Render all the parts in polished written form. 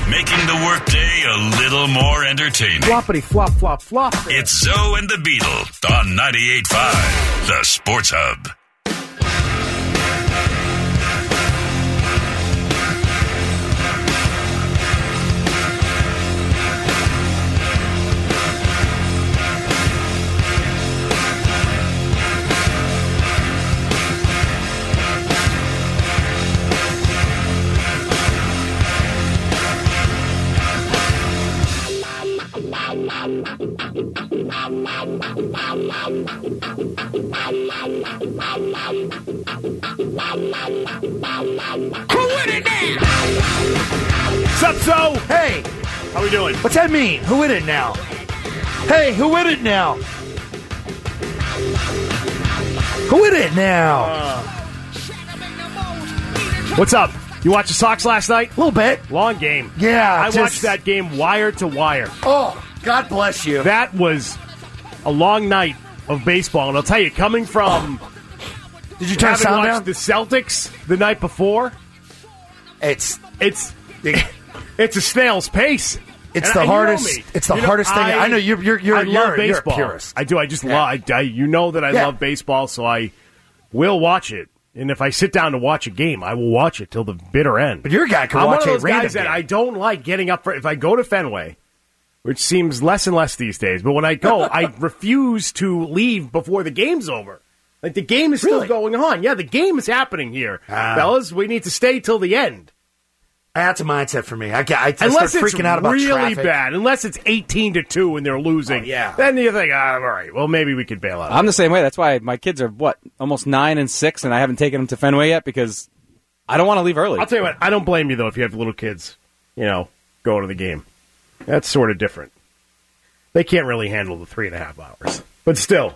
making the workday a little more entertaining. Floppity flop flop flop. It's Zoe and the Beetle on 98.5, the Sports Hub. What's up, Zoe? Hey. How we doing? What's that mean? Who in it now? Hey, who in it now? Who in it now? What's up? You watch the Sox last night? A little bit. Long game. Yeah. I watched that game wire to wire. Oh, God bless you. That was a long night of baseball. And I'll tell you, coming from... Did you turn sound down? The Celtics the night before, It's a snail's pace. It's the hardest. It's the hardest thing. I know you're love baseball. a purist. I do. I just love. You know that I love baseball, so I will watch it. And if I sit down to watch a game, I will watch it till the bitter end. But you're a guy who can watch a random game. I'm one of those guys that I don't like getting up for. If I go to Fenway, which seems less and less these days, but when I go, I refuse to leave before the game's over. Like, the game is still going on. Yeah, the game is happening here. Fellas, we need to stay till the end. That's a mindset for me. I start freaking out about really traffic. bad. Unless it's 18-2 and they're losing. Then you think, all right, well, maybe we could bail out. I'm the same way. That's why my kids are, almost 9 and 6, and I haven't taken them to Fenway yet because I don't want to leave early. I'll tell you what, I don't blame you, though, if you have little kids, going to the game. That's sort of different. They can't really handle the 3.5 hours. But still,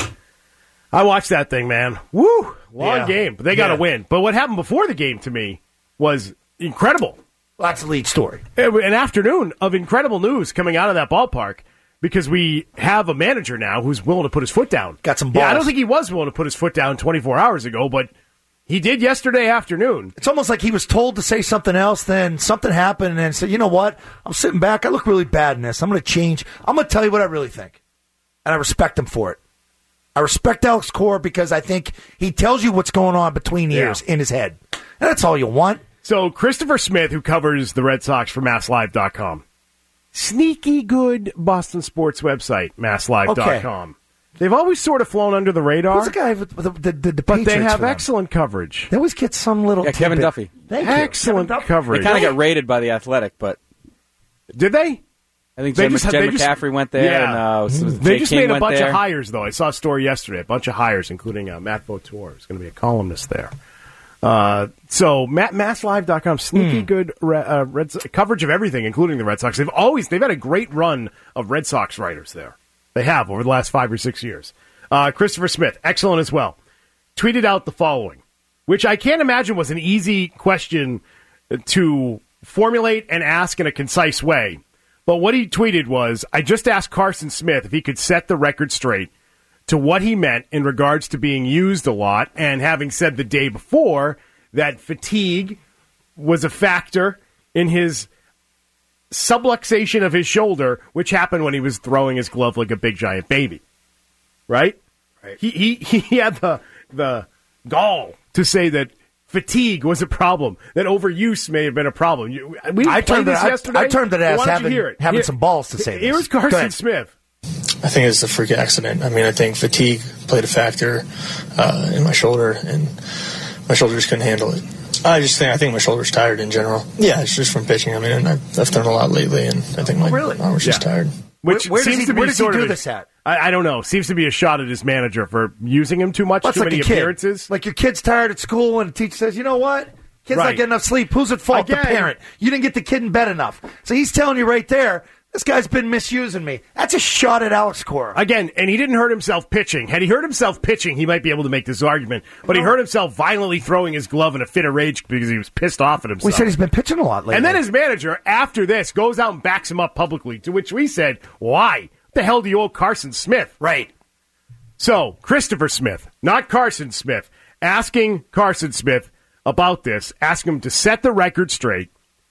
I watched that thing, man. Woo! Long game. But they got to win. But what happened before the game to me was incredible. Well, that's the lead story. An afternoon of incredible news coming out of that ballpark because we have a manager now who's willing to put his foot down. Got some balls. Yeah, I don't think he was willing to put his foot down 24 hours ago, but he did yesterday afternoon. It's almost like he was told to say something else, then something happened, and then said, you know what? I'm sitting back. I look really bad in this. I'm going to change. I'm going to tell you what I really think. And I respect him for it. I respect Alex Cora because I think he tells you what's going on between ears in his head. And that's all you want. So Christopher Smith, who covers the Red Sox for MassLive.com, sneaky good Boston sports website, MassLive.com. Okay. They've always sort of flown under the radar. Who's the guy with the but they have excellent coverage. They always get some little Kevin Duffy. Excellent coverage. They kind of got raided by The Athletic, but... Did they? I think Jen McCaffrey went there. And, they just made a bunch of hires, though. I saw a story yesterday. A bunch of hires, including Matt Vautour, who's going to be a columnist there. So MassLive.com, sneaky good Red coverage of everything, including the Red Sox. They've had a great run of Red Sox writers there. They have over the last 5 or 6 years. Christopher Smith, excellent as well, tweeted out the following, which I can't imagine was an easy question to formulate and ask in a concise way. But what he tweeted was, I just asked Carson Smith if he could set the record straight to what he meant in regards to being used a lot and having said the day before that fatigue was a factor in his subluxation of his shoulder, which happened when he was throwing his glove like a big giant baby. Right? He had the gall to say that fatigue was a problem, that overuse may have been a problem. I termed it as having some balls to say this. Here's Carson Smith. I think it's a freak accident. I mean, I think fatigue played a factor in my shoulder, and my shoulder just couldn't handle it. I think my shoulder's tired in general. Yeah, it's just from pitching. I mean, I've thrown a lot lately, and I think my arm was just tired. Where does he do this at? I don't know. Seems to be a shot at his manager for using him too much, too many appearances. Like your kid's tired at school and the teacher says, you know what? Kid's not getting enough sleep. Who's at fault? Again, the parent. You didn't get the kid in bed enough. So he's telling you right there, this guy's been misusing me. That's a shot at Alex Cora. Again, and he didn't hurt himself pitching. Had he hurt himself pitching, he might be able to make this argument. But he hurt himself violently throwing his glove in a fit of rage because he was pissed off at himself. We said he's been pitching a lot lately. And then his manager, after this, goes out and backs him up publicly, to which we said, why? What the hell do you owe Carson Smith? Right. So, Christopher Smith, not Carson Smith, asking Carson Smith about this, asking him to set the record straight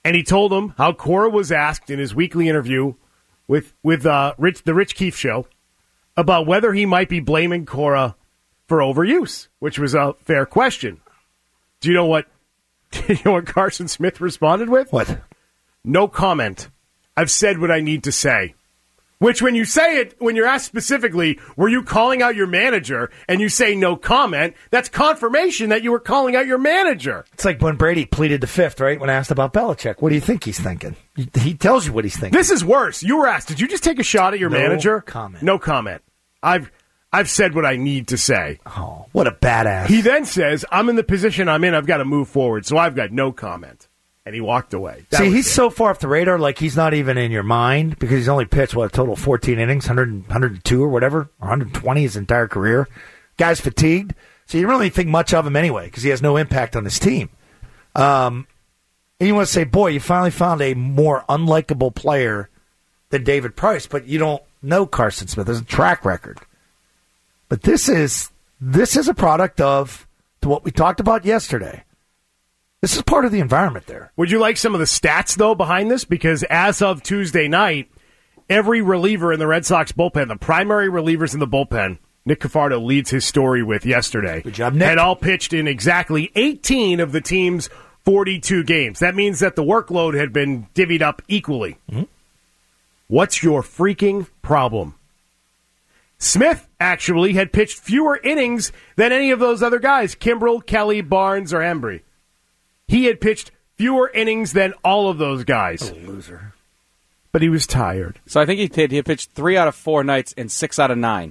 And he told him how Cora was asked in his weekly interview with the Rich Keefe show about whether he might be blaming Cora for overuse, which was a fair question. Do you know what Carson Smith responded with? What? No comment. I've said what I need to say. Which, when you say it, when you're asked specifically, were you calling out your manager, and you say no comment, that's confirmation that you were calling out your manager. It's like when Brady pleaded the fifth, right? When asked about Belichick. What do you think he's thinking? He tells you what he's thinking. This is worse. You were asked, did you just take a shot at your manager? Comment. No comment. I've said what I need to say. Oh, what a badass. He then says, I'm in the position I'm in. I've got to move forward, so I've got no comment. And he walked away. See, he's so far off the radar, like he's not even in your mind because he's only pitched, a total of 14 innings, 102 or whatever, or 120 his entire career. Guy's fatigued, so you don't really think much of him anyway because he has no impact on his team. And you want to say, boy, you finally found a more unlikable player than David Price, but you don't know Carson Smith. There's a track record. But this is a product of what we talked about yesterday. This is part of the environment there. Would you like some of the stats, though, behind this? Because as of Tuesday night, every reliever in the Red Sox bullpen, the primary relievers in the bullpen, Nick Cafardo leads his story with yesterday. Good job, Nick. Had all pitched in exactly 18 of the team's 42 games. That means that the workload had been divvied up equally. Mm-hmm. What's your freaking problem? Smith, actually, had pitched fewer innings than any of those other guys, Kimbrel, Kelly, Barnes, or Embry. He had pitched fewer innings than all of those guys. Oh, loser. But he was tired. So I think he pitched 3 out of 4 nights and 6 out of 9.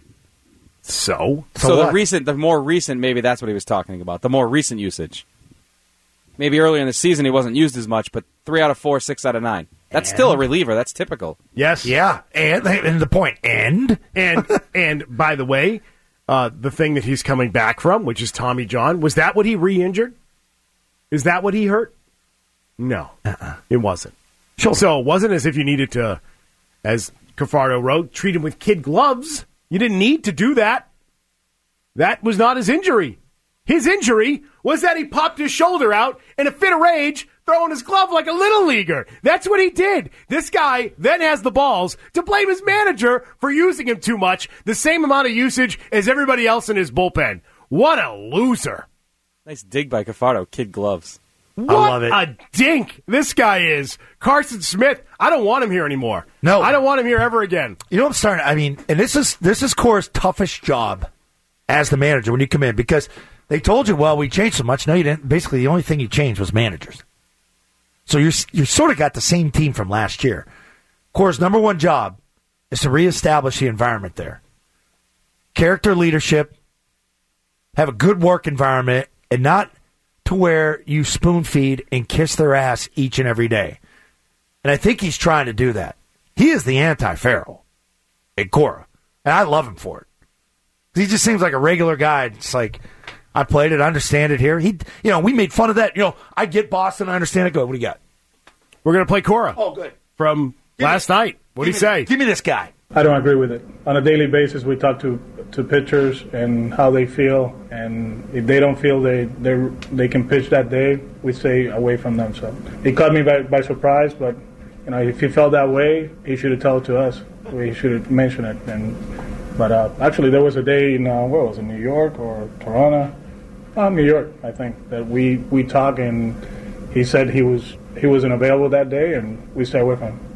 So the more recent, maybe that's what he was talking about. The more recent usage. Maybe earlier in the season he wasn't used as much, but 3 out of 4, 6 out of 9. That's still a reliever. That's typical. Yes. Yeah. And the point. And by the way, the thing that he's coming back from, which is Tommy John, was that what he re-injured? Is that what he hurt? No. It wasn't. Sure. So it wasn't as if you needed to, as Cafardo wrote, treat him with kid gloves. You didn't need to do that. That was not his injury. His injury was that he popped his shoulder out in a fit of rage, throwing his glove like a little leaguer. That's what he did. This guy then has the balls to blame his manager for using him too much, the same amount of usage as everybody else in his bullpen. What a loser. Nice dig by Cafardo. Kid gloves. What I love it. a dink this guy is. Carson Smith, I don't want him here anymore. No. I don't want him here ever again. You know what I'm starting? I mean, and this is Cora's toughest job as the manager when you come in because they told you, well, we changed so much. No, you didn't. Basically, the only thing you changed was managers. So you sort of got the same team from last year. Cora's number one job is to reestablish the environment there. Character leadership, have a good work environment, and not to where you spoon feed and kiss their ass each and every day. And I think he's trying to do that. He is the anti-Farrell in Cora. And I love him for it. He just seems like a regular guy. It's like, I played it, I understand it here. We made fun of that. I get Boston, I understand it. Go, what do you got? We're going to play Cora. Oh, good. From last night. What do you say? Give me this guy. I don't agree with it. On a daily basis, we talk to pitchers and how they feel, and if they don't feel they can pitch that day, we stay away from them. So it caught me by surprise, but if he felt that way, he should have told it to us. We should have mentioned it. But actually, there was a day in where was it, New York or Toronto? New York, I think, that we talked, and he said he wasn't available that day, and we stay away from him.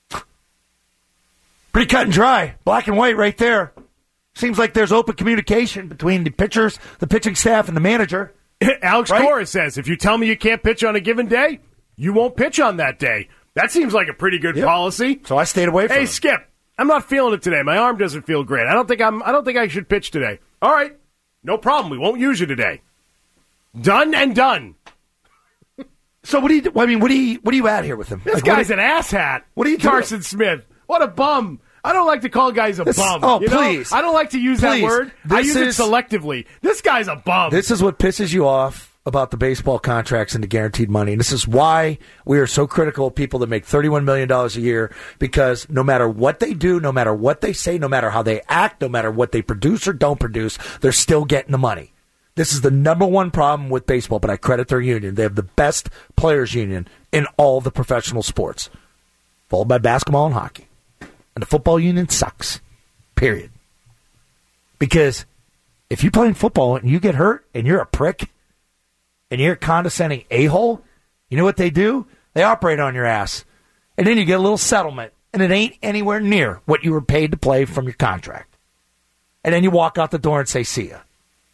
Pretty cut and dry. Black and white right there. Seems like there's open communication between the pitchers, the pitching staff, and the manager. Alex Cora says, if you tell me you can't pitch on a given day, you won't pitch on that day. That seems like a pretty good policy. So I stayed away from it. Hey, Skip, I'm not feeling it today. My arm doesn't feel great. I don't think I should pitch today. All right. No problem. We won't use you today. Done and done. So what do you at here with him? This guy's an asshat. What are you doing? Carson Smith. What a bum. I don't like to call guys a bum. Oh, please. I don't like to use that word. I use it selectively. This guy's a bum. This is what pisses you off about the baseball contracts and the guaranteed money. And this is why we are so critical of people that make $31 million a year, because no matter what they do, no matter what they say, no matter how they act, no matter what they produce or don't produce, they're still getting the money. This is the number one problem with baseball, but I credit their union. They have the best players union in all the professional sports, followed by basketball and hockey. And the football union sucks, period. Because if you're playing football and you get hurt and you're a prick and you're a condescending a-hole, you know what they do? They operate on your ass. And then you get a little settlement, and it ain't anywhere near what you were paid to play from your contract. And then you walk out the door and say, see ya.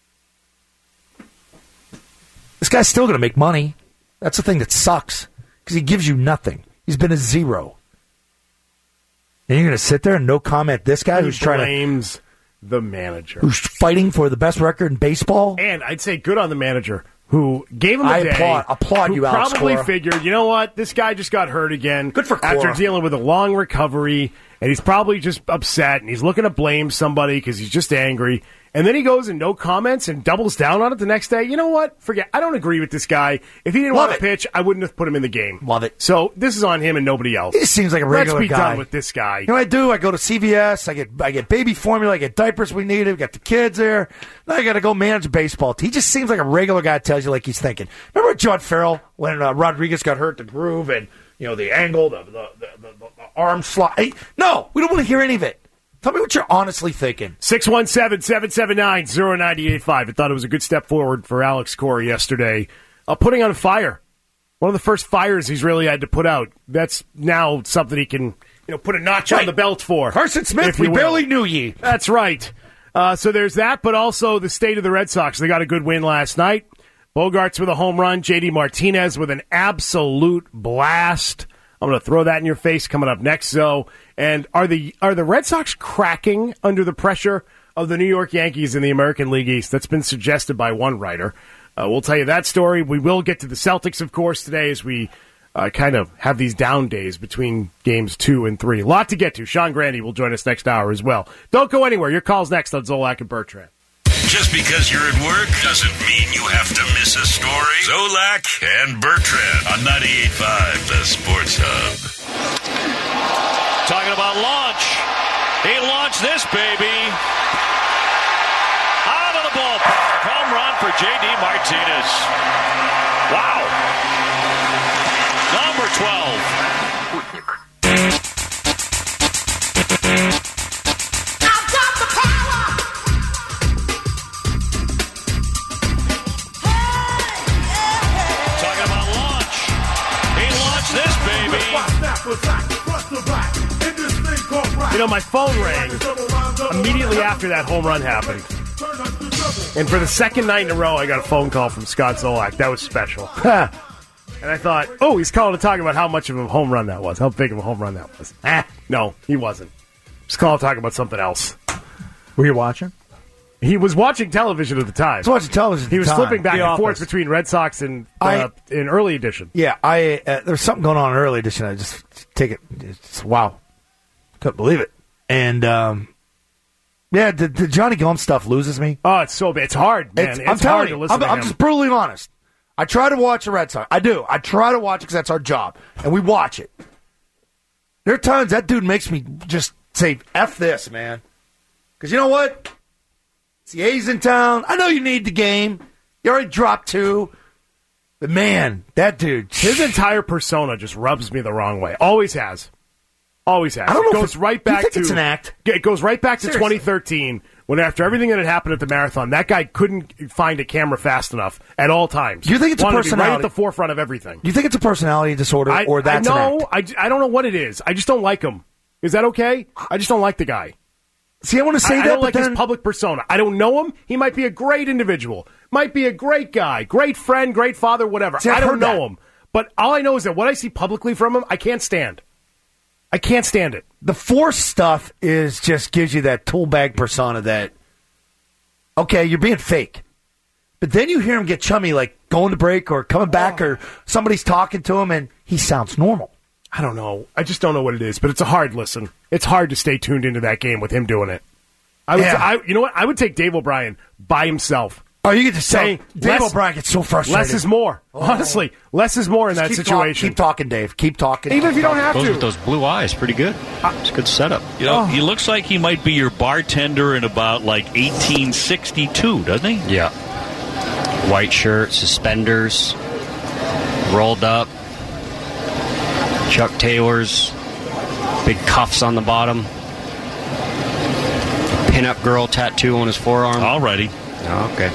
This guy's still going to make money. That's the thing that sucks, because he gives you nothing. He's been a zero. And you're going to sit there and no comment this guy who's trying to... blames the manager. Who's fighting for the best record in baseball? And I'd say good on the manager who gave him a day. Applaud you, Alex probably Cora. figured, you know what, this guy just got hurt again. Good for Cora. After dealing with a long recovery, and he's probably just upset, and he's looking to blame somebody because he's just angry. And then he goes and no comments and doubles down on it the next day. You know what? Forget. I don't agree with this guy. If he didn't want to pitch, I wouldn't have put him in the game. Love it. So this is on him and nobody else. He seems like a regular guy. Let's be done with this guy. You know what I do? I go to CVS. I get baby formula. I get diapers we need. We got the kids there. Now I got to go manage a baseball team. He just seems like a regular guy. Tells you like he's thinking. Remember John Farrell when Rodriguez got hurt, the groove and the angle, the arm slide. No, we don't want to hear any of it. Tell me what you're honestly thinking. 617-779-0985. I thought it was a good step forward for Alex Cora yesterday. Putting on a fire. One of the first fires he's really had to put out. That's now something he can put a notch on the belt for. Carson Smith, we barely knew ye. That's right. So there's that, but also the state of the Red Sox. They got a good win last night. Bogarts with a home run. J.D. Martinez with an absolute blast. I'm going to throw that in your face coming up next, Zoe. And are the Red Sox cracking under the pressure of the New York Yankees in the American League East? That's been suggested by one writer. We'll tell you that story. We will get to the Celtics, of course, today as we kind of have these down days between games 2 and 3. A lot to get to. Sean Grandy will join us next hour as well. Don't go anywhere. Your call's next on Zolak and Bertrand. Just because you're at work doesn't mean you have to miss a story. Zolak and Bertrand on 98.5, the Sports Hub. Talking about launch. He launched this baby out of the ballpark. Home run for J.D. Martinez. Wow. Number 12. My phone rang immediately after that home run happened. And for the second night in a row, I got a phone call from Scott Zolak. That was special. And I thought, he's calling to talk about how much of a home run that was, how big of a home run that was. No, he wasn't. Just calling to talk about something else. Were you watching? He was watching television at the time. He was watching television at the time. He was flipping back and forth between Red Sox and in early edition. Yeah, there's something going on in early edition. I just take it. Wow. Couldn't believe it. And, the Johnny Gomes stuff loses me. Oh, it's so bad. It's hard, man. I'm telling you, I'm just brutally honest. I try to watch the Red Sox. I do. I try to watch it because that's our job. And we watch it. There are times that dude makes me just say, F this, man. Because you know what? It's the A's in town. I know you need the game. You already dropped 2. But, man, that dude. His entire persona just rubs me the wrong way. Always has. Always has. I don't know. It goes right back to. It's an act. It goes right back to Seriously. 2013 when, after everything that had happened at the marathon, that guy couldn't find a camera fast enough at all times. Do you think it's a Wanted to be personality? right at the forefront of everything. Do you think it's a personality disorder or that's an act? I don't know what it is. I just don't like him. Is that okay? I just don't like the guy. See, I want to say I that, don't but like then his public persona. I don't know him. He might be a great individual. Might be a great guy, great friend, great father, whatever. See, I don't know that. him. But all I know is that what I see publicly from him, I can't stand. I can't stand it. The force stuff just gives you that tool bag persona that, okay, you're being fake. But then you hear him get chummy, like going to break or coming back or somebody's talking to him and he sounds normal. I don't know. I just don't know what it is, but it's a hard listen. It's hard to stay tuned into that game with him doing it. You know what? I would take Dave O'Brien by himself. Oh, you get to say Dave O'Brien gets so frustrated. Less is more. Honestly, less is more in that situation. Keep talking, Dave. Keep talking. Even if you don't have Goes to. with those blue eyes. Pretty good. It's a good setup. You know, he looks like he might be your bartender in about 1862, doesn't he? Yeah. white shirt, suspenders, rolled up, Chuck Taylors, big cuffs on the bottom, pinup girl tattoo on his forearm. Already. Oh, okay.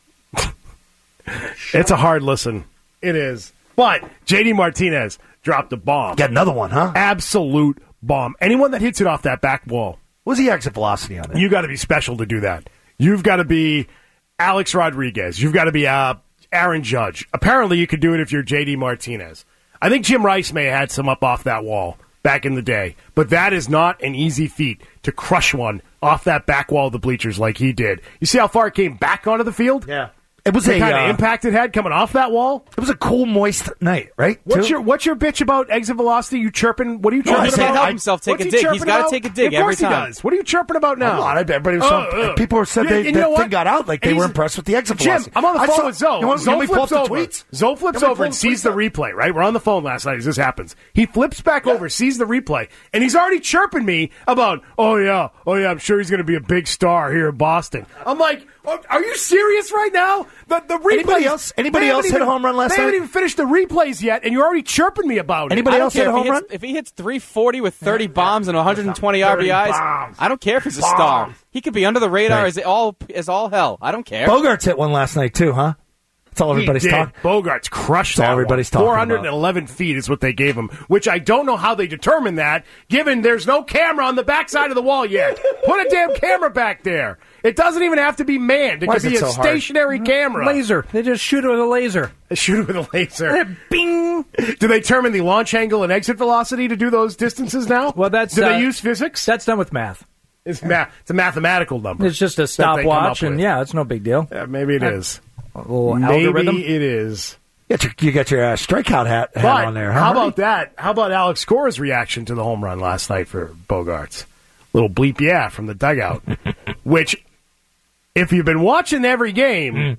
It's a hard listen. It is. But J.D. Martinez dropped a bomb. Got another one, huh? Absolute bomb. Anyone that hits it off that back wall. What's the exit velocity on it? You got to be special to do that. You've got to be Alex Rodriguez. You've got to be Aaron Judge. Apparently, you could do it if you're J.D. Martinez. I think Jim Rice may have had some up off that wall back in the day. But that is not an easy feat to crush one off that back wall of the bleachers like he did. You see how far it came back onto the field? Yeah. It was the kind of impact it had coming off that wall. It was a cool, moist night, right? What's your bitch about exit velocity? You chirping? What are you chirping He about? can't help himself take a dig. He's got to take a dig every time. Of course he does. What are you chirping about now? I everybody was people said that thing got out like they were impressed with the exit velocity. Jim, I'm on the phone with Zoe. Zoe flips over. Zoe flips over and sees the replay, right? We're on the phone last night as this happens. He flips back over, sees the replay, and he's already chirping me about, oh yeah, I'm sure he's going to be a big star here in Boston. I'm like, are you serious right now? The replay. Anybody else hit a home run last night? They haven't even finished the replays yet, and you're already chirping me about it. Anybody else hit a home run? If he hits 340 with 30 bombs and 120 RBIs, I don't care if he's a star. He could be under the radar as all hell. I don't care. Bogarts hit one last night too, huh? That's all everybody's talking. Bogarts crushed that. Everybody's talking 411 feet is what they gave him, which I don't know how they determined that, given there's no camera on the backside of the wall yet. Put a damn camera back there. It doesn't even have to be manned. It could be a stationary camera. Laser. They just shoot it with a laser. They shoot it with a laser. Bing! Do they determine the launch angle and exit velocity to do those distances now? Well, do they use physics? That's done with math. It's a mathematical number. It's just a stopwatch, and it's no big deal. Maybe it is. A little algorithm. Maybe it is. You got your strikeout hat on there. Huh? How about that? How about Alex Cora's reaction to the home run last night for Bogarts? Little bleep yeah from the dugout, which, if you've been watching every game,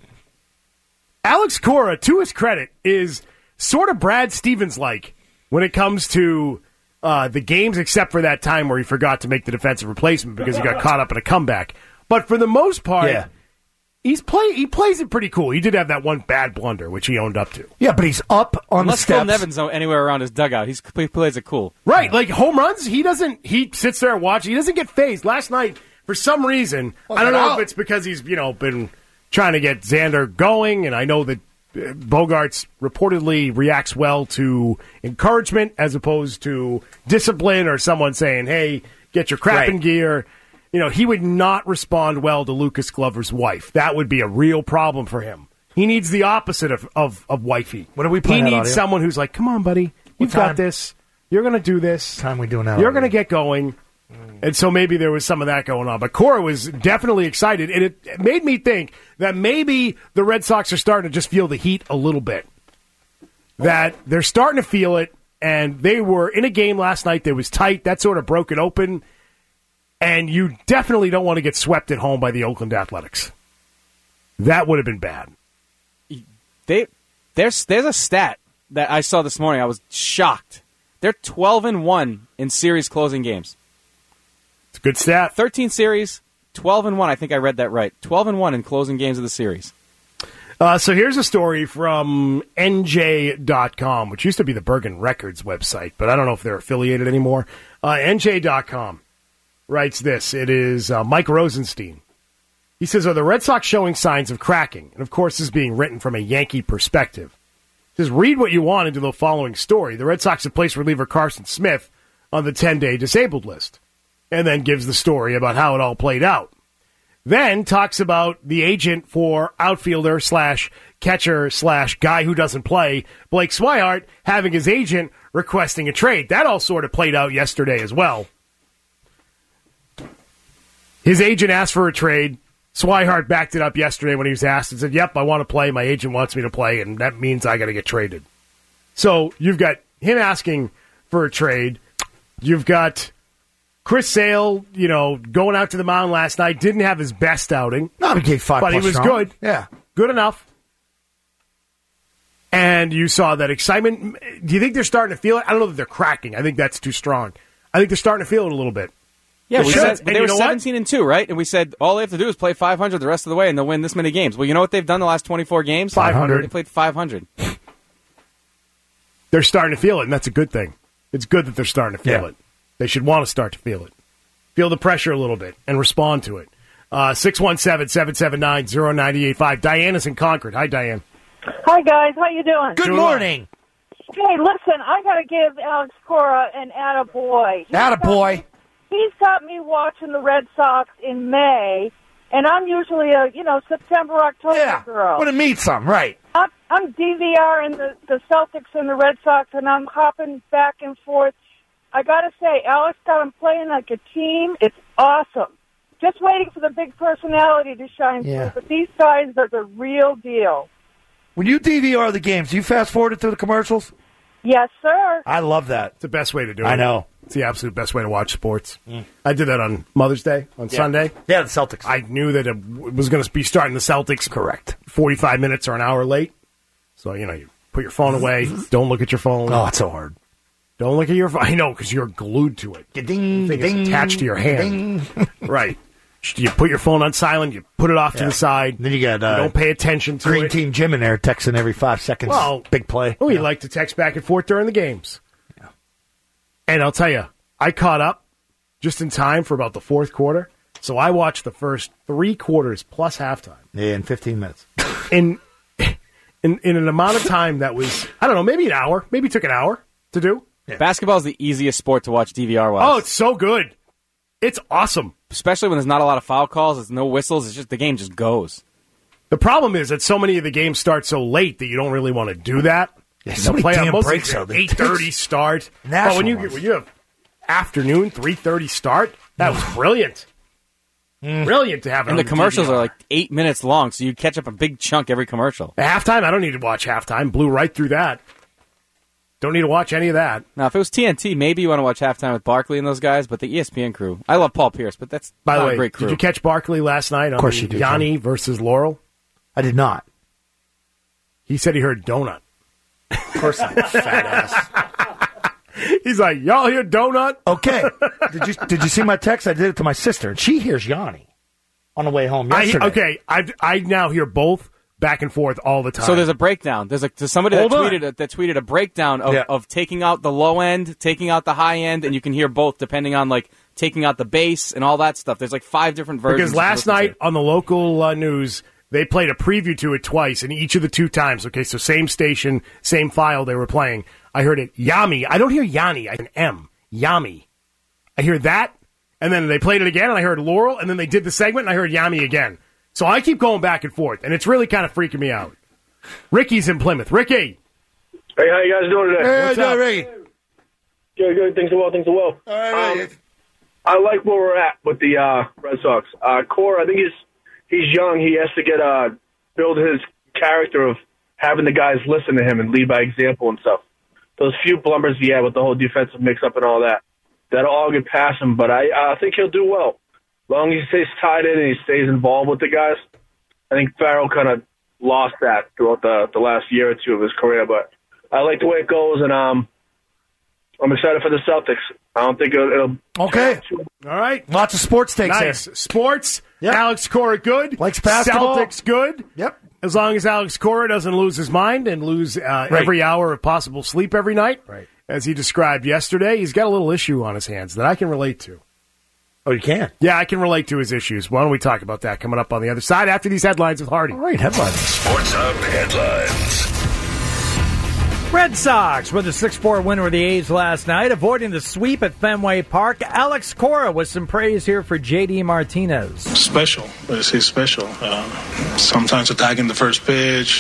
Alex Cora, to his credit, is sort of Brad Stevens-like when it comes to the games, except for that time where he forgot to make the defensive replacement because he got caught up in a comeback. But for the most part, he plays it pretty cool. He did have that one bad blunder, which he owned up to. Yeah, but he's up on the steps. Phil Nevin's anywhere around his dugout. He plays it cool. Right, like home runs, he sits there and watches. He doesn't get phased. Last night, for some reason, I don't know if it's because he's been trying to get Xander going, and I know that Bogarts reportedly reacts well to encouragement as opposed to discipline or someone saying, hey, get your crap in gear. He would not respond well to Lucas Glover's wife. That would be a real problem for him. He needs the opposite of wifey. What are we playing? He needs someone who's like, come on, buddy. You've got this. You're going to do this. What time we doing now? You're going to get going. And so maybe there was some of that going on. But Cora was definitely excited, and it made me think that maybe the Red Sox are starting to just feel the heat a little bit. That they're starting to feel it, and they were in a game last night that was tight. That sort of broke it open. And you definitely don't want to get swept at home by the Oakland Athletics. That would have been bad. There's a stat that I saw this morning. I was shocked. They're 12-1 in series closing games. It's a good stat. 13 series, 12-1. I think I read that right. 12-1 in closing games of the series. So here's a story from NJ.com, which used to be the Bergen Records website, but I don't know if they're affiliated anymore. NJ.com writes this. It is Mike Rosenstein. He says, are the Red Sox showing signs of cracking? And, of course, this is being written from a Yankee perspective. He says, read what you want into the following story. The Red Sox have placed reliever Carson Smith on the 10-day disabled list. And then gives the story about how it all played out. Then talks about the agent for outfielder / catcher / guy who doesn't play, Blake Swihart, having his agent requesting a trade. That all sort of played out yesterday as well. His agent asked for a trade. Swihart backed it up yesterday when he was asked and said, yep, I want to play. My agent wants me to play, and that means I got to get traded. So you've got him asking for a trade. You've got Chris Sale, going out to the mound last night, didn't have his best outing. No, he gave 5+. But he was strong. good. Yeah. Good enough. And you saw that excitement. Do you think they're starting to feel it? I don't know that they're cracking. I think that's too strong. I think they're starting to feel it a little bit. Yeah, we said And they you were know what? 17-2, right? And we said all they have to do is play 500 the rest of the way, and they'll win this many games. Well, you know what they've done the last 24 games? 500. They played 500. They're starting to feel it, and that's a good thing. It's good that they're starting to feel it. They should want to start to feel it. Feel the pressure a little bit and respond to it. 617-779-0985. Diana's in Concord. Hi, Diane. Hi, guys. How you doing? Good morning. Hey, listen, I got to give Alex Cora an attaboy. Attaboy. He's got me watching the Red Sox in May, and I'm usually a, September, October girl. Want to meet some, right? I'm DVRing the Celtics and the Red Sox, and I'm hopping back and forth. I got to say, Alex got them playing like a team. It's awesome. Just waiting for the big personality to shine through. But these guys are the real deal. When you DVR the games, do you fast forward it through the commercials? Yes, sir. I love that. It's the best way to do it. I know. It's the absolute best way to watch sports. I did that on Mother's Day, on Sunday. Yeah, the Celtics. I knew that it was going to be starting the Celtics. Correct. 45 minutes or an hour late. So, you put your phone away. Don't look at your phone. Oh, it's so hard. Don't look at your phone. I know, because you're glued to it. Ding, the thing ding, is attached to your hand. Right. You put your phone on silent. You put it off to the side. Then you got you don't pay attention to Green it. Team Jim in there texting every 5 seconds. Well, big play. We like to text back and forth during the games. Yeah. And I'll tell you, I caught up just in time for about the fourth quarter. So I watched the first 3 quarters plus halftime. Yeah, in 15 minutes. in an amount of time that was, I don't know, maybe an hour. Maybe it took an hour to do. Yeah. Basketball is the easiest sport to watch DVR-wise. Oh, it's so good. It's awesome. Especially when there's not a lot of foul calls, there's no whistles, it's just the game just goes. The problem is that so many of the games start so late that you don't really want to do that. Yeah, so many damn breaks at 8:30 start. But when you have afternoon 3:30 start, that was brilliant. Brilliant to have it. And on the commercials DVR. are like 8 minutes long, so you catch up a big chunk every commercial. At halftime, I don't need to watch halftime. Blew right through that. Don't need to watch any of that. Now, if it was TNT, maybe you want to watch halftime with Barkley and those guys, but the ESPN crew, I love Paul Pierce, but that's By not the way, a great crew. did you catch Barkley last night on Yanni versus Laurel? I did not. He said he heard donut. Of course not, fat ass. He's like, y'all hear donut? Okay. Did you see my text? I did it to my sister, and she hears Yanni on the way home yesterday. I now hear both back and forth all the time. So there's a breakdown. There's somebody that tweeted a breakdown of taking out the low end, taking out the high end, and you can hear both depending on taking out the bass and all that stuff. There's 5 different versions. Because last night on the local news, they played a preview to it twice, and each of the 2 times, okay, so same station, same file they were playing, I heard it, Yami. I don't hear Yanni, I hear an M. Yami. I hear that, and then they played it again, and I heard Laurel, and then they did the segment, and I heard Yami again. So I keep going back and forth, and it's really kind of freaking me out. Ricky's in Plymouth. Ricky. Hey, how you guys doing today? Hey, how you doing, Ricky? Good. Things are well. All right, I like where we're at with the Red Sox. Core, I think he's young. He has to build his character of having the guys listen to him and lead by example and stuff. Those few blunders he had with the whole defensive mix-up and all that'll all get past him, but I think he'll do well. As long as he stays tied in and he stays involved with the guys. I think Farrell kind of lost that throughout the last year or 2 of his career, but I like the way it goes, and I'm excited for the Celtics. I don't think it'll... Okay. All right. Lots of sports takes nice. there. Sports. Yep. Alex Cora good. Likes basketball. Celtics good. Yep. As long as Alex Cora doesn't lose his mind and lose every hour of possible sleep every night, right? As he described yesterday, he's got a little issue on his hands that I can relate to. Oh, you can? Yeah, I can relate to his issues. Why don't we talk about that coming up on the other side after these headlines with Hardy? All right, headlines. Sports Hub headlines. Red Sox with a 6-4 win over the A's last night, avoiding the sweep at Fenway Park. Alex Cora with some praise here for J.D. Martinez. Special. He's special. Sometimes attacking the first pitch,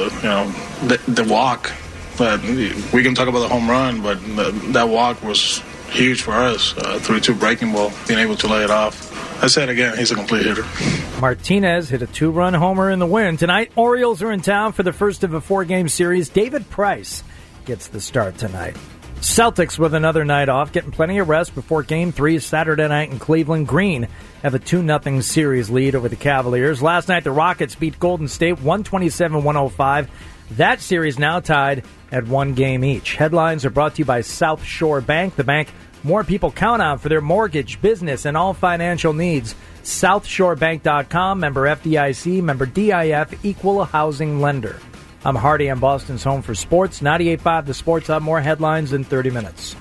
the walk. But we can talk about the home run, but that walk was huge for us. 3-2 breaking ball, being able to lay it off. I said again, he's a complete hitter. Martinez hit a 2-run homer in the win. Tonight, Orioles are in town for the first of a 4-game series. David Price gets the start tonight. Celtics with another night off, getting plenty of rest before Game 3 Saturday night in Cleveland. Green have a 2-0 series lead over the Cavaliers. Last night, the Rockets beat Golden State 127-105. That series now tied at 1 game each. Headlines are brought to you by South Shore Bank, the bank more people count on for their mortgage, business, and all financial needs. SouthShoreBank.com, member FDIC, member DIF, equal housing lender. I'm Hardy on Boston's Home for Sports, 98.5 The Sports Hub. More headlines in 30 minutes.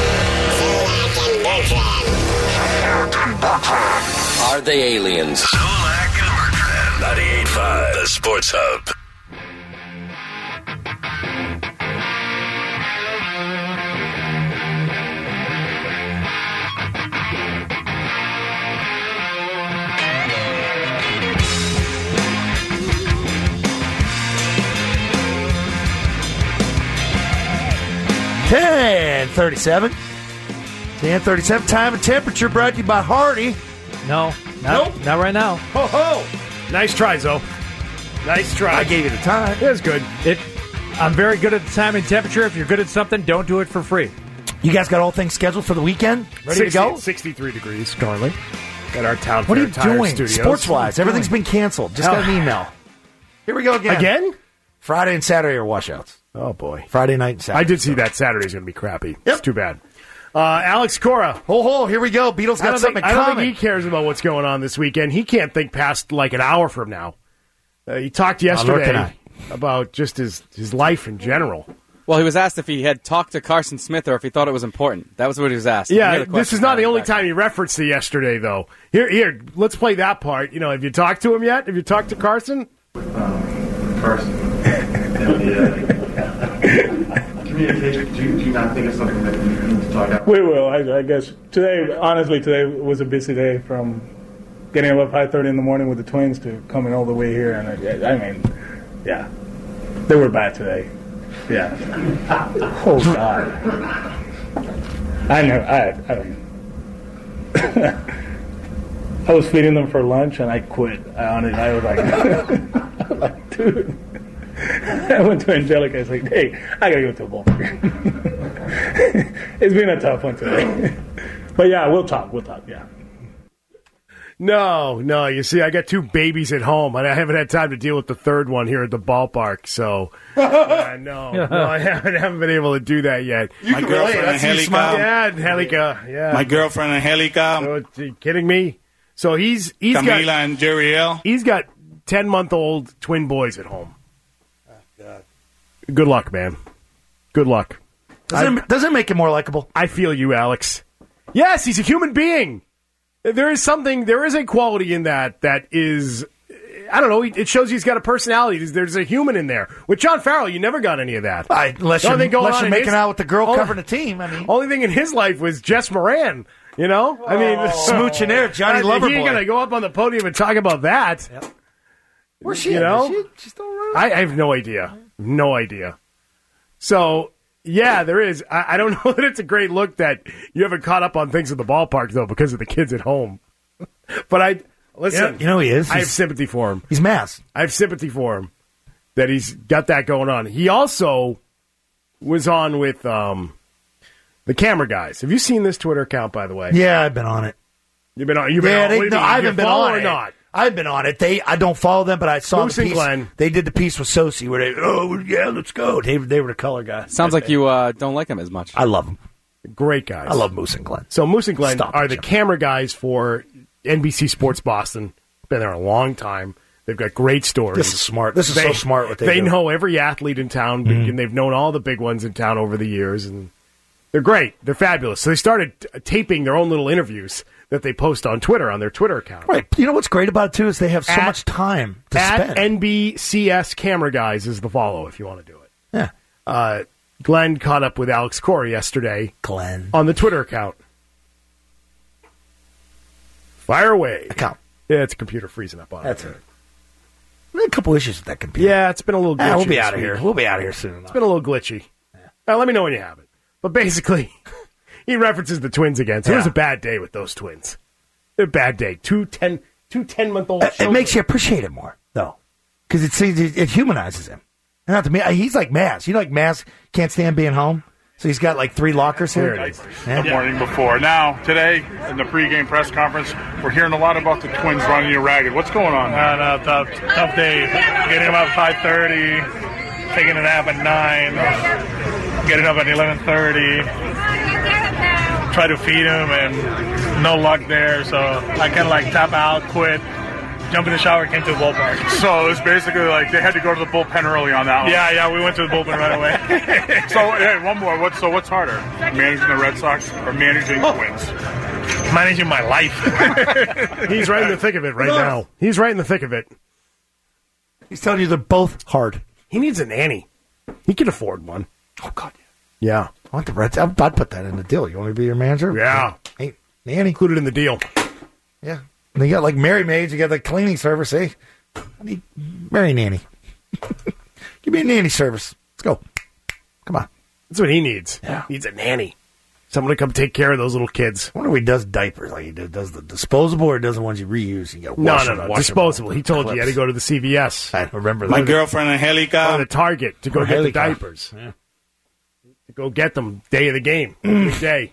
Are they aliens? Zolak and Bertrand, 98.5 The Sports Hub. $10:37. 10:37. Time and temperature brought to you by Hardy. No, not right now. Ho ho! Nice try, Zo. Nice try. I gave you the time. It was good. I'm very good at the time and temperature. If you're good at something, don't do it for free. You guys got all things scheduled for the weekend? Ready to go? 63 degrees currently at our Town What are Fair you Tire doing? Studios. Sports-wise, everything's been canceled. Just got an email. Here we go again. Again? Friday and Saturday are washouts. Oh, boy. Friday night and Saturday. I did see that Saturday's going to be crappy. It's too bad. Alex Cora. Ho, here we go. Beatles got something in I don't common. think he cares about what's going on this weekend. He can't think past like an hour from now. He talked yesterday about just his life in general. Well, he was asked if he had talked to Carson Smith or if he thought it was important. That was what he was asked. Yeah, this is not the only time he referenced it yesterday, though. Here, let's play that part. You know, have you talked to him yet? Have you talked to Carson? Carson. Communication. Do you not think it's something that you need to talk about? We will, I guess. Today was a busy day from getting up at 5:30 in the morning with the Twins to coming all the way here. And I mean, yeah, they were bad today. Yeah. Oh, God. I know. I was feeding them for lunch, and I quit. I was like, dude. I went to Angelica. I was like, hey, I got to go to a ball game. It's been a tough one today. But, yeah, we'll talk, yeah. No. You see, I got two babies at home, and I haven't had time to deal with the third one here at the ballpark. So, no, I haven't been able to do that yet. My girlfriend, Angelica. Yeah. My girlfriend, Angelica. So, are you kidding me? So he's Camila got, and Jeriel. He's got 10-month-old twin boys at home. Good luck, man. Good luck. Doesn't make him more likable. I feel you, Alex. Yes, he's a human being. There is a quality in that is, I don't know, it shows he's got a personality. There's a human in there. With John Farrell, you never got any of that. Unless you're making out with the girl covering the team. I mean, only thing in his life was Jess Moran. You know? I mean, smooching there, Johnny Loverboy. He ain't going to go up on the podium and talk about that. Yep. Where's she? You know? She's still around? I have no idea. No idea. So, yeah, there is. I don't know that it's a great look that you haven't caught up on things at the ballpark, though, because of the kids at home. But listen. You know he is. I have sympathy for him. He's masked. I have sympathy for him that he's got that going on. He also was on with the camera guys. Have you seen this Twitter account, by the way? Yeah, I've been on it. You've been on it? I haven't been on it. Or not? I've been on it. I don't follow them, but I saw Moose the and piece. Glenn. They did the piece with Sosi where let's go. They were the color guys. Sounds like you don't like them as much. I love them. Great guys. I love Moose and Glenn. So Moose and Glenn are the camera guys for NBC Sports Boston. Been there a long time. They've got great stories. This is smart. This is so smart what they do. They know every athlete in town, and they've known all the big ones in town over the years, and they're great. They're fabulous. So they started taping their own little interviews that they post on Twitter, on their Twitter account. Right. You know what's great about it, too, is they have so much time to spend. NBCS Camera Guys is the follow if you want to do it. Yeah. Glenn caught up with Alex Cora yesterday. Glenn. On the Twitter account. Fire away. Account. Yeah, it's a computer freezing up on it. That's it. A couple issues with that computer. Yeah, it's been a little glitchy. We'll be out of here. We'll be out of here soon enough. It's been a little glitchy. Yeah. Let me know when you have it. But basically, he references the Twins again. So it was a bad day with those Twins. A bad day. Two 10-month-old It makes you appreciate it more, though. Because it humanizes him. And not to me, he's like Maz. You know, like Maz can't stand being home? So he's got like 3 lockers here. The morning before. Now, today, in the pregame press conference, we're hearing a lot about the Twins running you ragged. What's going on? Tough day. Getting up at 5:30, taking a nap at 9, getting up at 11:30, try to feed him, and no luck there. So I kind of like tap out, quit, jump in the shower, came to the ballpark. So it's basically like they had to go to the bullpen early on that one. Yeah, we went to the bullpen right away. So, hey, one more. What's harder, managing the Red Sox or managing the Twins? Managing my life. He's right in the thick of it right now. He's right in the thick of it. He's telling you they're both hard. He needs a nanny. He can afford one. Oh, God. Yeah. I want the Reds. I'd put that in the deal. You want me to be your manager? Yeah. Hey, nanny. Included in the deal. Yeah. And you got like Mary Maids. You got the cleaning service. Hey, I need Mary Nanny. Give me a nanny service. Let's go. Come on. That's what he needs. Yeah. He needs a nanny. Someone to come take care of those little kids. I wonder if he does diapers. Like he does the disposable or does the ones you reuse? You got No. Disposable. He told you had to go to the CVS. I remember that. My girlfriend Angelica. Or the Target to go get the Angelica. diapers. Yeah. To go get them day of the game. Every day.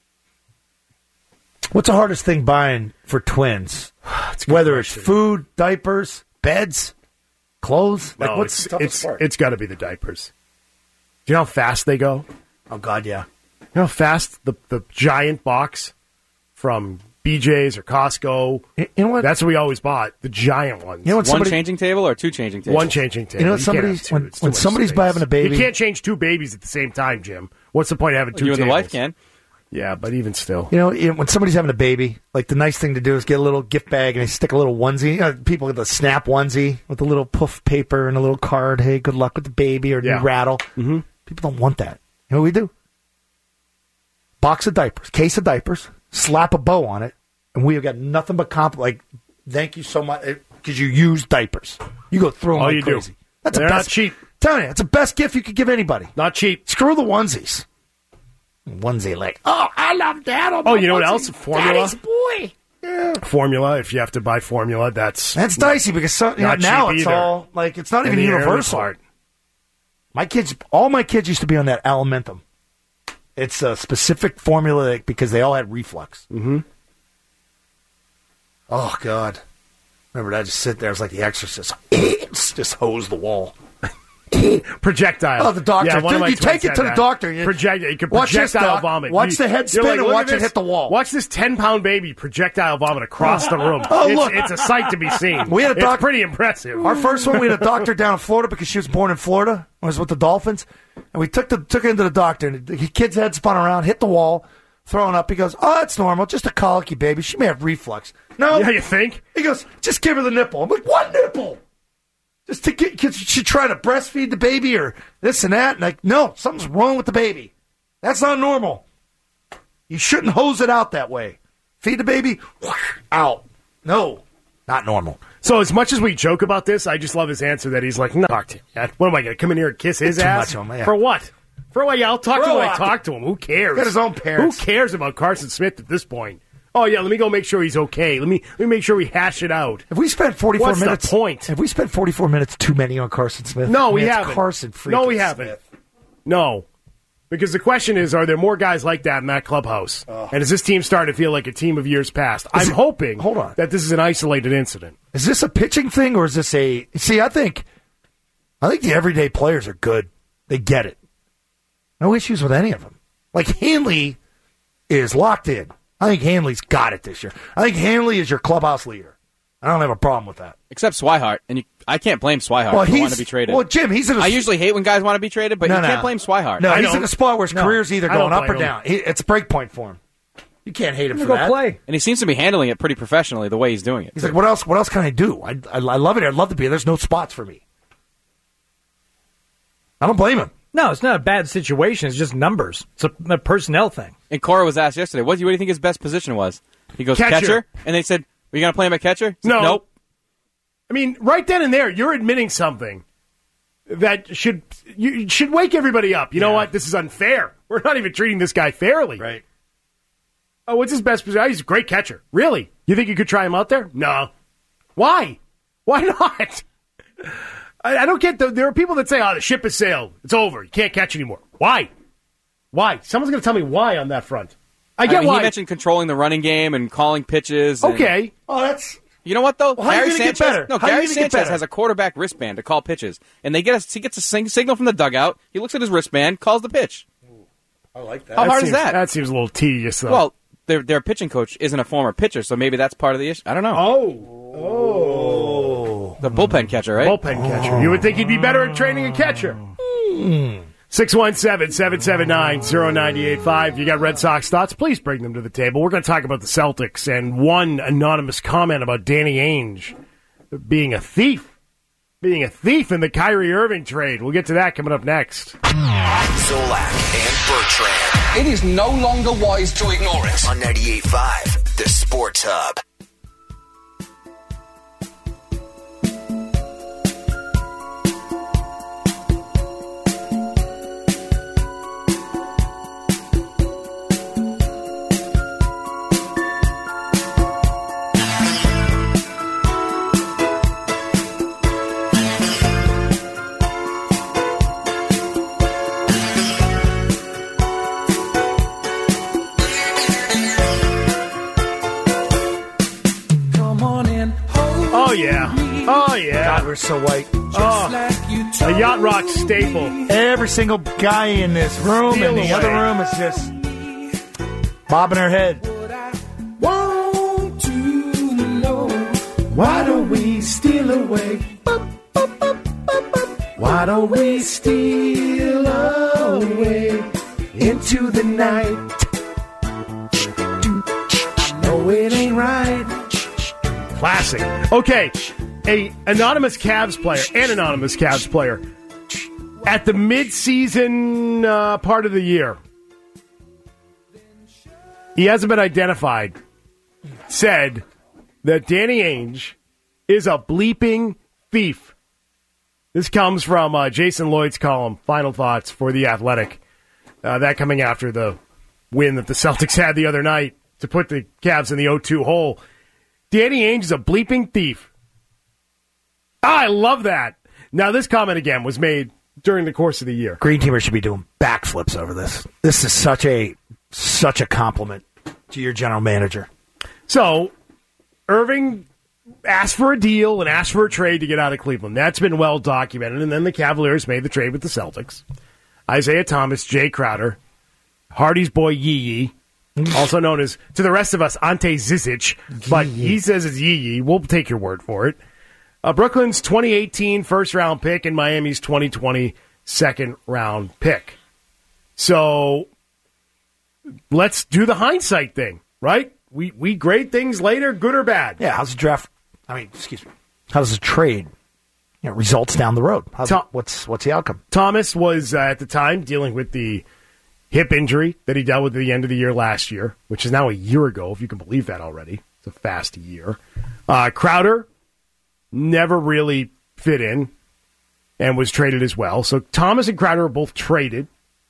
What's the hardest thing buying for twins? Whether it's food, diapers, beds, clothes. Like, No, what's the toughest part? it's got to be the diapers. Do you know how fast they go? Oh, God, yeah. You know how fast the giant box from BJ's or Costco. You know what? That's what we always bought. The giant ones. You know what? One changing table or two changing tables? One changing table. You know what? can't have two. When It's too much somebody's space. having a baby, You can't change two babies at the same time, Jim. What's the point of having two You and the tables? wife can. Yeah, but even still. You know, when somebody's having a baby, like the nice thing to do is get a little gift bag and they stick a little onesie. People get the snap onesie with a little puff paper and a little card. Hey, good luck with the baby or new rattle. Mm-hmm. People don't want that. You know what we do? Box of diapers, case of diapers, slap a bow on it, and we have got nothing but like, thank you so much because you use diapers. You go through them All like you crazy. do. That's They're the not best. cheap. Telling you, it's the best gift you could give anybody. Not cheap. Screw the onesies. Onesie like, oh, I love Dad. Oh, you know what else? Formula. Daddy's boy. Yeah. Formula. If you have to buy formula, that's dicey because not now cheap it's either. all like it's not In even the early universal. part. All my kids used to be on that Alimentum. It's a specific formula because they all had reflux. Mm-hmm. Oh God! Remember that? Just sit there. It was like The Exorcist. Just hose the wall. Projectile. Oh, the doctor. Yeah, one of Dude, my you twins take it had to the that. doctor. You can Watch this, projectile Doc. vomit. Watch the head You're spin and "Look watch at it this. hit the wall." Watch this 10-pound baby projectile vomit across the room. Oh, it's, look. it's a sight to be seen. We had a It's pretty impressive. Our first one, we had a doctor down in Florida because she was born in Florida. Was with the Dolphins, and we took her into the doctor. And the kid's head spun around, hit the wall, throwing up. He goes, "Oh, that's normal. Just a colicky baby. She may have reflux." No, Yeah, you think? He goes, "Just give her the nipple." I'm like, "What nipple?" Just to get, she trying to breastfeed the baby or this and that. And like, no, something's wrong with the baby. That's not normal. You shouldn't hose it out that way. Feed the baby, out. No, not normal. So as much as we joke about this, I just love his answer that he's like, no, talk to him. What am I going to come in here and kiss his Too ass? much of him, yeah. For what? For what? Yeah, I'll talk to him when I Grow up. talk to him. Who cares? Got his own parents. Who cares about Carson Smith at this point? Oh, yeah, let me go make sure he's okay. Let me make sure we hash it out. If we spent 44 What's minutes, the point? If we spent 44 minutes too many on Carson Smith, No, we it's haven't. Carson freaking No, we haven't. Smith. No. Because the question is, are there more guys like that in that clubhouse? And is this team starting to feel like a team of years past? I'm hoping that this is an isolated incident. Is this a pitching thing or is this a? See, I think the everyday players are good. They get it. No issues with any of them. Like Hanley is locked in. I think Hanley's got it this year. I think Hanley is your clubhouse leader. I don't have a problem with that. Except Swihart, and I can't blame Swihart Well, for he's- wanting to be traded. well, Jim, he's in a- I usually hate when guys want to be traded, but No, you no. can't blame Swihart. No, he's in a spot where his No. career's either I don't going up or blame him. down. It's a break point for him. You can't hate him for that. And he seems to be handling it pretty professionally the way he's doing it. He's like, what else? What else can I do? I love it here. I'd love to be here. There's no spots for me. I don't blame him. No, it's not a bad situation. It's just numbers. It's a personnel thing. And Cora was asked yesterday, what do you think his best position was? He goes, Catcher. catcher. And they said, are you going to play him at catcher? He said, No. Nope. I mean, right then and there, you're admitting something that should wake everybody up. You know what? This is unfair. We're not even treating this guy fairly. Right. Oh, what's his best position? Oh, he's a great catcher. Really? You think you could try him out there? No. Why? Why not? I don't get there are people that say, oh, the ship has sailed. It's over. You can't catch anymore. Why? Why? Someone's going to tell me why on that front. I get mean, why. He mentioned controlling the running game and calling pitches. and- Okay. Oh, that's... You know what, though? Well, how are you Gary gonna get Sanchez, better? No, How are you Gary gonna get Sanchez better? has a quarterback wristband to call pitches. And he gets a signal from the dugout. He looks at his wristband, calls the pitch. I like that. How hard seems, is that? That seems a little tedious, though. Well, their pitching coach isn't a former pitcher, so maybe that's part of the issue. I don't know. Oh. The bullpen catcher, right? Bullpen catcher. You would think he'd be better at training a catcher. 617-779-0985. You got Red Sox thoughts? Please bring them to the table. We're going to talk about the Celtics and one anonymous comment about Danny Ainge being a thief. Being a thief in the Kyrie Irving trade. We'll get to that coming up next. Zolak and Bertrand. It is no longer wise to ignore it. On 98.5, the Sports Hub. Oh, yeah. Oh, yeah. God, we're so white. A Yacht Rock staple. Every single guy in this room Steal and the away. other room is just bobbing her head. Want to know why don't we steal away? Why don't we steal away into the night? No, it ain't right. Classic. Okay, an anonymous Cavs player, at the mid-season part of the year, he hasn't been identified, said that Danny Ainge is a bleeping thief. This comes from Jason Lloyd's column, Final Thoughts for The Athletic. That coming after the win that the Celtics had the other night to put the Cavs in the 0-2 hole. Danny Ainge is a bleeping thief. I love that. Now, this comment again was made during the course of the year. Green Teamers should be doing backflips over this. This is such a compliment to your general manager. So, Irving asked for a deal and asked for a trade to get out of Cleveland. That's been well documented. And then the Cavaliers made the trade with the Celtics. Isaiah Thomas, Jay Crowder, Hardy's boy Yee, also known as, to the rest of us, Ante Zizic, but he says it's Yee. We'll take your word for it. Brooklyn's 2018 first-round pick and Miami's 2020 second-round pick. So let's do the hindsight thing, right? We grade things later, good or bad. Yeah, how's the draft? Excuse me. How does the trade? Results down the road. What's the outcome? Thomas was, at the time, dealing with the hip injury that he dealt with at the end of the year last year, which is now a year ago, if you can believe that already. It's a fast year. Crowder never really fit in and was traded as well. So Thomas and Crowder were both traded.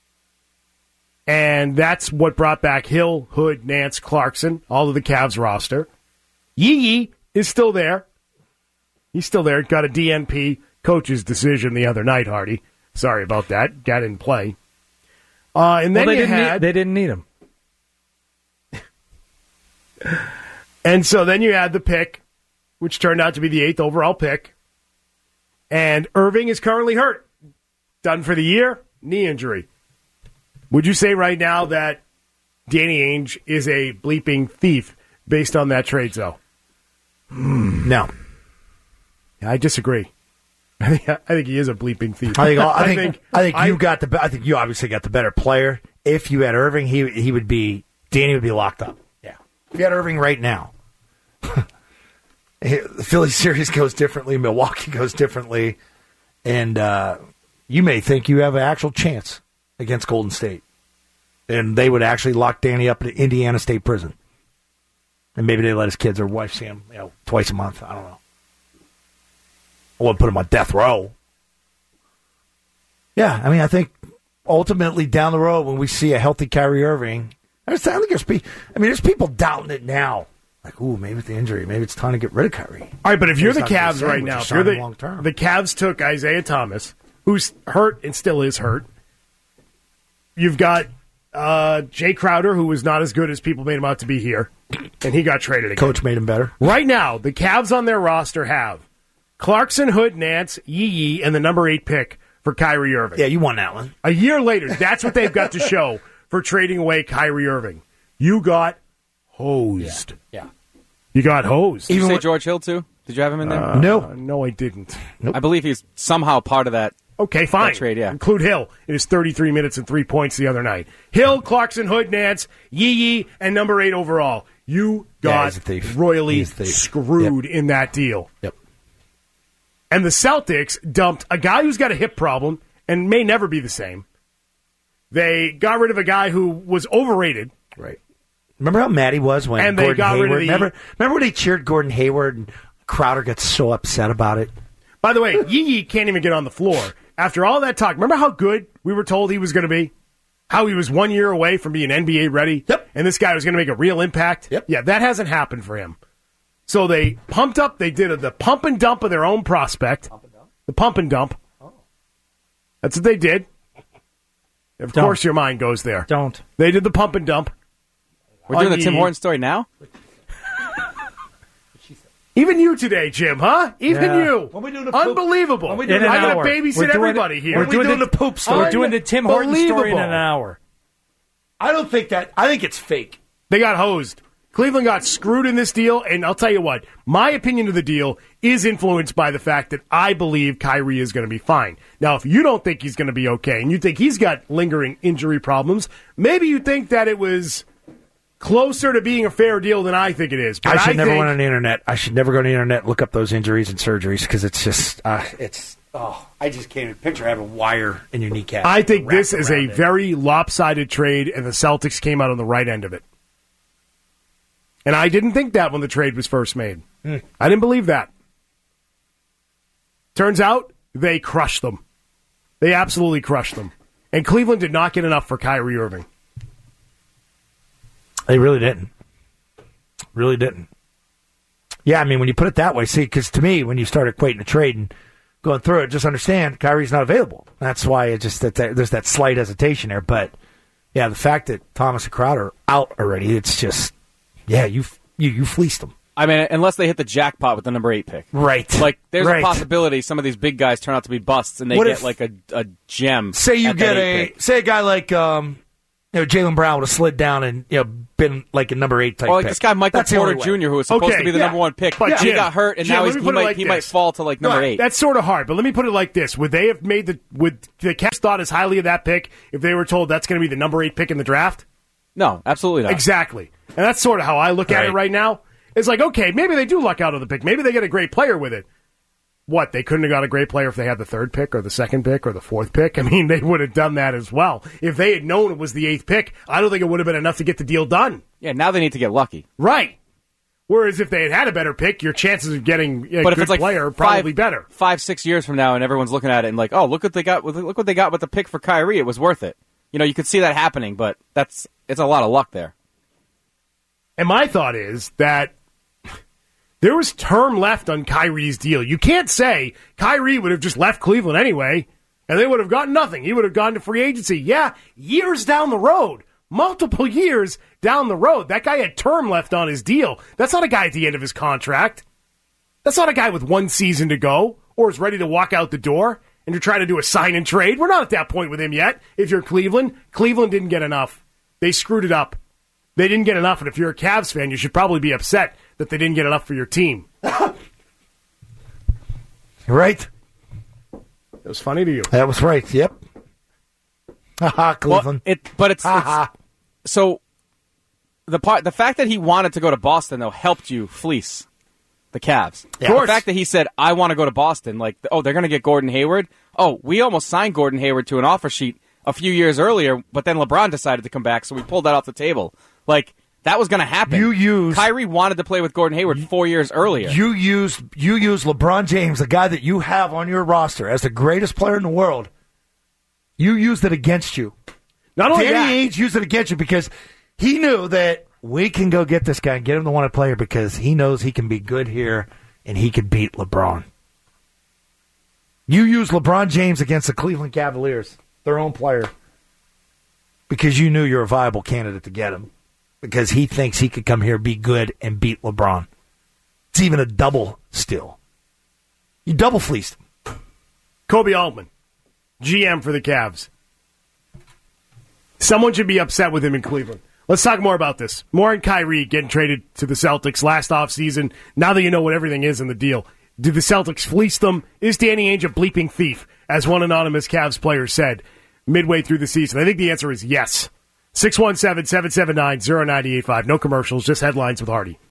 And that's what brought back Hill, Hood, Nance, Clarkson, all of the Cavs roster. Yee is still there. He's still there. Got a DNP coach's decision the other night, Hardy. Sorry about that. Got in play. And then they they didn't need him. And so then you had the pick, which turned out to be the 8th overall pick. And Irving is currently hurt. Done for the year, knee injury. Would you say right now that Danny Ainge is a bleeping thief based on that trade, though? No. I disagree. I think he is a bleeping thief. I think you obviously got the better player. If you had Irving, Danny would be locked up. Yeah. If you had Irving right now, the Philly series goes differently, Milwaukee goes differently, and you may think you have an actual chance against Golden State. And they would actually lock Danny up at Indiana State Prison. And maybe they let his kids or wife see him twice a month. I don't know. I wouldn't put him on death row. Yeah, I think ultimately down the road when we see a healthy Kyrie Irving, there's people doubting it now. Like, ooh, maybe it's the injury. Maybe it's time to get rid of Kyrie. All right, but if you're the Cavs right now, if you're the Cavs took Isaiah Thomas, who's hurt and still is hurt. You've got Jay Crowder, who was not as good as people made him out to be here, and he got traded again. Coach made him better. Right now, the Cavs on their roster have Clarkson, Hood, Nance, Yee, and the number 8 pick for Kyrie Irving. Yeah, you won that one. A year later, that's what they've got to show for trading away Kyrie Irving. You got hosed. Yeah. You got hosed. Did you say George Hill, too? Did you have him in there? No, I didn't. I believe he's somehow part of that. Okay, fine. That trade, yeah. Include Hill in his 33 minutes and 3 points the other night. Hill, Clarkson, Hood, Nance, Yee, and number 8 overall. You got royally screwed in that deal. Yep. And the Celtics dumped a guy who's got a hip problem and may never be the same. They got rid of a guy who was overrated. Right. Remember how mad he was when and Gordon they got Hayward... rid of the... Remember when they cheered Gordon Hayward and Crowder got so upset about it? By the way, Yee can't even get on the floor. After all that talk, remember how good we were told he was going to be? How he was 1 year away from being NBA ready? Yep. And this guy was going to make a real impact? Yep. Yeah, that hasn't happened for him. So they pumped up, they did the pump and dump of their own prospect. The pump and dump. Oh. That's what they did. Of course your mind goes there. Don't. They did the pump and dump. We're doing the Tim Horton story now? Even you today, Jim, huh? Even you. When we doing the poop? Unbelievable. When we I doing got to babysit everybody here. We're doing the poop story. We're doing the Tim Horton story in an hour. I don't think that. I think it's fake. They got hosed. Cleveland got screwed in this deal, and I'll tell you what, my opinion of the deal is influenced by the fact that I believe Kyrie is going to be fine. Now, if you don't think he's going to be okay, and you think he's got lingering injury problems, maybe you think that it was closer to being a fair deal than I think it is. But I should never went on the internet. I should never go on the internet and look up those injuries and surgeries because it's just, I just can't even picture having a wire in your kneecap. I think this is a very lopsided trade, and the Celtics came out on the right end of it. And I didn't think that when the trade was first made. I didn't believe that. Turns out, they crushed them. They absolutely crushed them. And Cleveland did not get enough for Kyrie Irving. They really didn't. Really didn't. Yeah, I mean, when you put it that way, see, because to me, when you start equating the trade and going through it, just understand Kyrie's not available. That's why it just there's that slight hesitation there. But, yeah, the fact that Thomas and Crowder are out already, it's just... Yeah, you fleeced them. I mean, unless they hit the jackpot with the number 8 pick. Right. Like, there's a possibility some of these big guys turn out to be busts and they get like a gem. Say you get a guy like Jaylen Brown would have slid down and been like a number 8 type or like pick. this guy Michael Porter Jr. who was supposed to be the number 1 pick, but he got hurt and now he might fall to like number 8. That's sort of hard, but let me put it like this: would they have made would the Cavs thought as highly of that pick if they were told that's going to be the number 8 pick in the draft? No, absolutely not. Exactly. And that's sort of how I look at it right now. It's like, okay, maybe they do luck out of the pick. Maybe they get a great player with it. What, they couldn't have got a great player if they had the 3rd pick or the 2nd pick or the 4th pick? I mean, they would have done that as well. If they had known it was the 8th pick, I don't think it would have been enough to get the deal done. Yeah, now they need to get lucky. Right. Whereas if they had had a better pick, your chances of getting a good player are probably better. 5-6 years from now and everyone's looking at it and like, oh, look what they got with the pick for Kyrie. It was worth it. You could see that happening, but it's a lot of luck there. And my thought is that there was term left on Kyrie's deal. You can't say Kyrie would have just left Cleveland anyway, and they would have gotten nothing. He would have gone to free agency. Yeah, years down the road, multiple years down the road. That guy had term left on his deal. That's not a guy at the end of his contract. That's not a guy with 1 season to go or is ready to walk out the door, and you're trying to do a sign and trade. We're not at that point with him yet. If you're Cleveland, Cleveland didn't get enough. They screwed it up. They didn't get enough, and if you're a Cavs fan, you should probably be upset that they didn't get enough for your team. Right. It was funny to you. That was right, yep. Haha, Cleveland. So the fact that he wanted to go to Boston, though, helped you fleece the Cavs. Yeah. The fact that he said, I want to go to Boston, like, oh, they're going to get Gordon Hayward? Oh, we almost signed Gordon Hayward to an offer sheet a few years earlier, but then LeBron decided to come back, so we pulled that off the table. Like, that was going to happen. Kyrie wanted to play with Gordon Hayward 4 years earlier. You use LeBron James, the guy that you have on your roster as the greatest player in the world. You used it against you. Not only Danny Ainge used it against you because he knew that we can go get this guy and get him to want to play here because he knows he can be good here and he can beat LeBron. You use LeBron James against the Cleveland Cavaliers, their own player, because you knew you're a viable candidate to get him. Because he thinks he could come here, be good, and beat LeBron. It's even a double still. You double fleeced him. Kobe Altman, GM for the Cavs. Someone should be upset with him in Cleveland. Let's talk more about this. More on Kyrie getting traded to the Celtics last offseason. Now that you know what everything is in the deal, did the Celtics fleece them? Is Danny Ainge a bleeping thief, as one anonymous Cavs player said midway through the season? I think the answer is yes. 617-779-0985. No commercials, just headlines with Hardy.